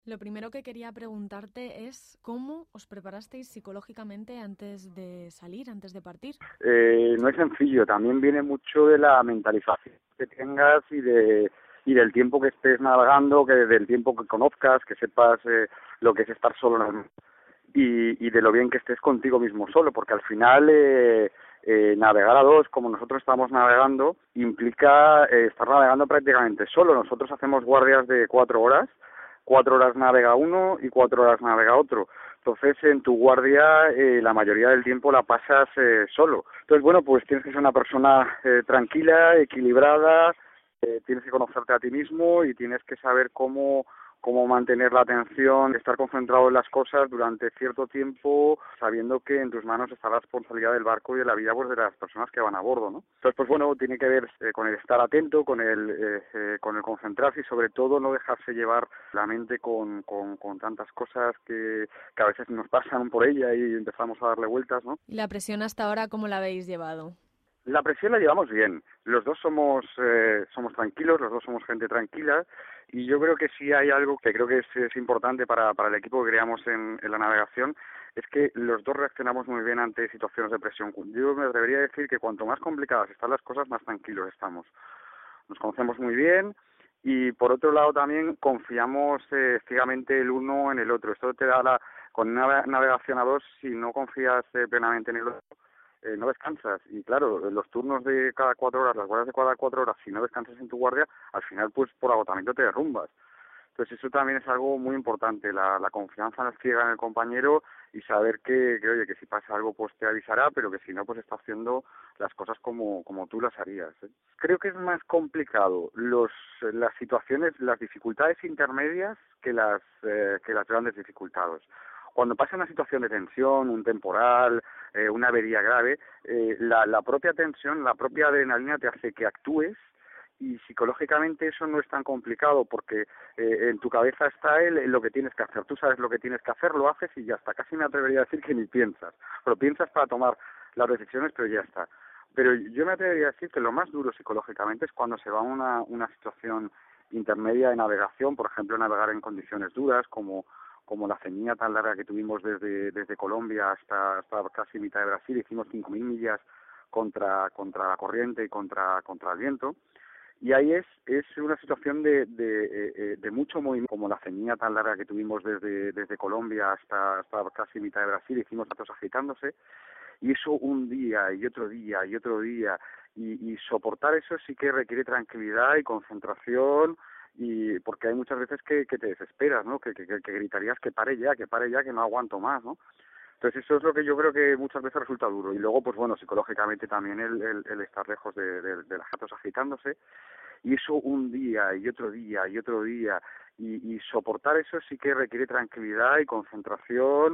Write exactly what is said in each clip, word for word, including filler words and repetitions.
Lo primero que quería preguntarte es cómo os preparasteis psicológicamente antes de salir, antes de partir. Eh, no es sencillo, también viene mucho de la mentalización que tengas y de y del tiempo que estés navegando, que del tiempo que conozcas, que sepas eh, lo que es estar solo en el mar y, y de lo bien que estés contigo mismo solo, porque al final eh, eh, navegar a dos, como nosotros estamos navegando, implica eh, estar navegando prácticamente solo. Nosotros hacemos guardias de cuatro horas, cuatro horas navega uno y cuatro horas navega otro. Entonces, en tu guardia, eh, la mayoría del tiempo la pasas eh, solo. Entonces, bueno, pues tienes que ser una persona eh, tranquila, equilibrada, eh, tienes que conocerte a ti mismo y tienes que saber cómo cómo mantener la atención, estar concentrado en las cosas durante cierto tiempo, sabiendo que en tus manos está la responsabilidad del barco y de la vida pues de las personas que van a bordo, ¿no? Entonces, pues bueno, tiene que ver eh, con el estar atento, con el eh, eh, con el concentrarse y sobre todo no dejarse llevar la mente con, con, con tantas cosas que, que a veces nos pasan por ella y empezamos a darle vueltas, ¿no? ¿Y la presión hasta ahora cómo la habéis llevado? La presión la llevamos bien. Los dos somos eh, somos tranquilos, los dos somos gente tranquila y yo creo que sí hay algo que creo que es, es importante para, para el equipo que creamos en, en la navegación, es que los dos reaccionamos muy bien ante situaciones de presión. Yo me atrevería a decir que cuanto más complicadas están las cosas, más tranquilos estamos. Nos conocemos muy bien y por otro lado también confiamos eh, ciegamente el uno en el otro. Esto te da la... Con una navegación a dos, si no confías eh, plenamente en el otro, eh, no descansas. Y claro, los turnos de cada cuatro horas, las guardias de cada cuatro horas, si no descansas en tu guardia, al final pues por agotamiento te derrumbas. Entonces eso también es algo muy importante, la, la confianza en ciega en el compañero y saber que, que, oye, que si pasa algo pues te avisará, pero que si no pues está haciendo las cosas como, como tú las harías, ¿eh? Creo que es más complicado los, las situaciones, las dificultades intermedias que las, eh, que las grandes dificultades. Cuando pasa una situación de tensión, un temporal, eh, una avería grave, eh, la, la propia tensión, la propia adrenalina te hace que actúes y psicológicamente eso no es tan complicado porque eh, en tu cabeza está el, lo que tienes que hacer, tú sabes lo que tienes que hacer, lo haces y ya está, casi me atrevería a decir que ni piensas, pero piensas para tomar las decisiones pero ya está. Pero yo me atrevería a decir que lo más duro psicológicamente es cuando se va a una, una situación intermedia de navegación, por ejemplo navegar en condiciones duras como como la ceñida tan larga que tuvimos desde desde Colombia hasta hasta casi mitad de Brasil, hicimos cinco mil millas contra contra la corriente y contra contra el viento y ahí es es una situación de de, eh, eh, de mucho movimiento, como la ceñida tan larga que tuvimos desde desde Colombia hasta hasta casi mitad de Brasil, hicimos datos agitándose, y eso un día y otro día y otro día, y, y soportar eso sí que requiere tranquilidad y concentración, y porque hay muchas veces que, que te desesperas, ¿no? Que, que, que gritarías que pare ya, que pare ya, que no aguanto más, ¿no? Entonces eso es lo que yo creo que muchas veces resulta duro. Y luego, pues bueno, psicológicamente también el, el, el estar lejos de, de, de las gatos agitándose. Y eso un día y otro día y otro día. Y, y soportar eso sí que requiere tranquilidad y concentración,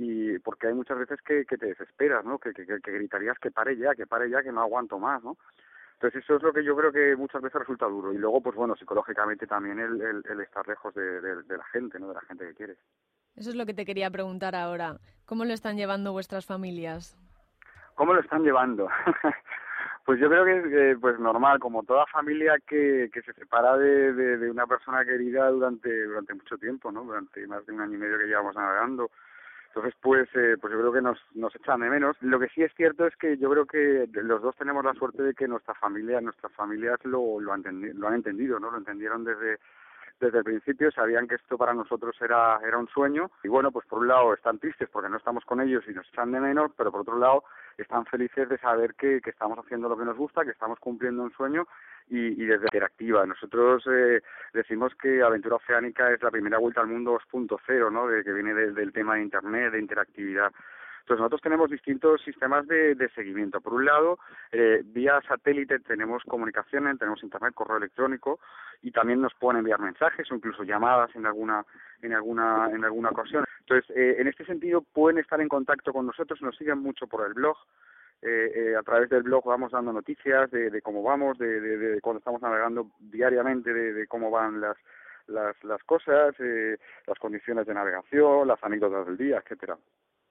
y porque hay muchas veces que, que te desesperas, ¿no? Que, que, que gritarías que pare ya, que pare ya, que no aguanto más, ¿no? Entonces eso es lo que yo creo que muchas veces resulta duro. Y luego, pues bueno, psicológicamente también el, el, el estar lejos de, de, de la gente, ¿no? De la gente que quieres. Eso es lo que te quería preguntar ahora. ¿Cómo lo están llevando vuestras familias? ¿Cómo lo están llevando? Pues yo creo que es eh, pues normal, como toda familia que, que se separa de, de, de una persona querida durante durante mucho tiempo, ¿no? Durante más de un año y medio que llevamos navegando. Entonces, pues eh, pues yo creo que nos nos echan de menos. Lo que sí es cierto es que yo creo que los dos tenemos la suerte de que nuestra familia, nuestras familias lo lo han, entendi- lo han entendido, ¿no? Lo entendieron desde desde el principio, sabían que esto para nosotros era era un sueño y bueno, pues por un lado están tristes porque no estamos con ellos y nos echan de menos, pero por otro lado están felices de saber que, que estamos haciendo lo que nos gusta, que estamos cumpliendo un sueño y, y desde interactiva. Nosotros eh, decimos que Aventura Oceánica es la primera vuelta al mundo dos punto cero, ¿no? De, que viene de, del tema de Internet, de interactividad. Entonces nosotros tenemos distintos sistemas de, de seguimiento. Por un lado, eh, vía satélite tenemos comunicaciones, tenemos internet, correo electrónico y también nos pueden enviar mensajes o incluso llamadas en alguna en alguna en alguna ocasión. Entonces, eh, en este sentido pueden estar en contacto con nosotros, nos siguen mucho por el blog. Eh, eh, a través del blog vamos dando noticias de, de cómo vamos, de, de, de cuando estamos navegando diariamente, de, de cómo van las las, las cosas, eh, las condiciones de navegación, las anécdotas del día, etcétera.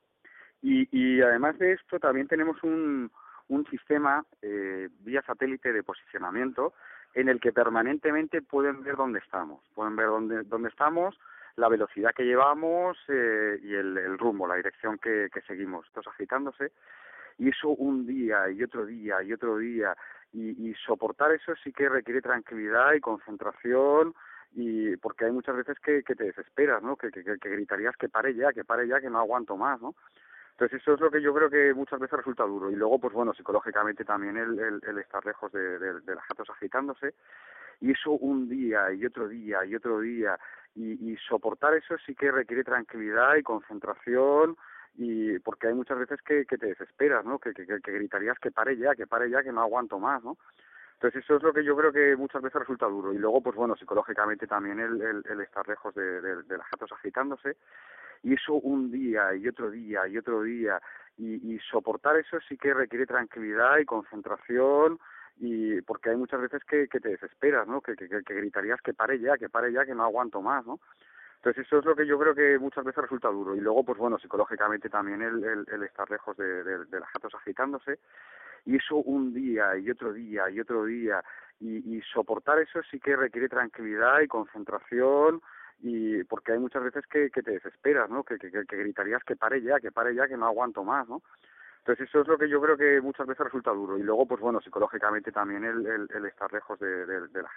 Y, y además de esto también tenemos un, un sistema eh, vía satélite de posicionamiento en el que permanentemente pueden ver dónde estamos, pueden ver dónde, dónde estamos, la velocidad que llevamos eh, y el, el rumbo, la dirección que, que seguimos, todos agitándose, y eso un día y otro día y otro día, y, y soportar eso sí que requiere tranquilidad y concentración, y porque hay muchas veces que, que te desesperas, ¿no? Que, que, que gritarías que pare ya, que pare ya, que no aguanto más, ¿no? Entonces eso es lo que yo creo que muchas veces resulta duro. Y luego, pues bueno, psicológicamente también el, el, el estar lejos de, de, de las gatos agitándose, y eso un día y otro día y otro día, y, y soportar eso sí que requiere tranquilidad y concentración, y porque hay muchas veces que, que te desesperas, ¿no? Que, que, que gritarías que pare ya, que pare ya, que no aguanto más, ¿no? Entonces eso es lo que yo creo que muchas veces resulta duro. Y luego, pues bueno, psicológicamente también el, el, el estar lejos de, de, de las gatos agitándose, y eso un día y otro día y otro día, y, y soportar eso sí que requiere tranquilidad y concentración, y porque hay muchas veces que, que te desesperas, ¿no? Que, que, que gritarías que pare ya, que pare ya, que no aguanto más, ¿no? Entonces eso es lo que yo creo que muchas veces resulta duro. Y luego, pues bueno, psicológicamente también el, el, el estar lejos de, de, de las gatos agitándose, y eso un día y otro día y otro día, y, y soportar eso sí que requiere tranquilidad y concentración, y porque hay muchas veces que, que te desesperas, ¿no? Que, que, que gritarías que pare ya, que pare ya, que no aguanto más, ¿no? Entonces eso es lo que yo creo que muchas veces resulta duro. Y luego, pues bueno, psicológicamente también el, el, el estar lejos de, de, de las